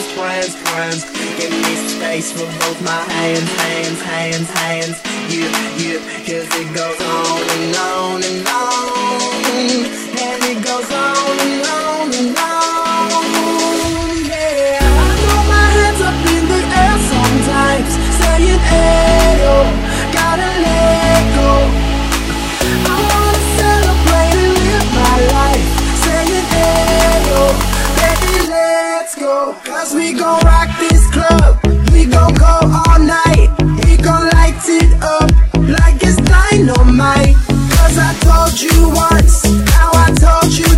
friends. Give me space for both my hands. You, 'cause it goes on and on and on, and it goes on and on and on. Yeah, I throw my hands up in the air sometimes, saying, hey, oh, gotta let go. I wanna celebrate and live my life, saying, hey, oh, baby, let's go. 'Cause we gon' rock this club, we gon' go all night, we gon' light it up like it's dynamite. 'Cause I told you once, now I told you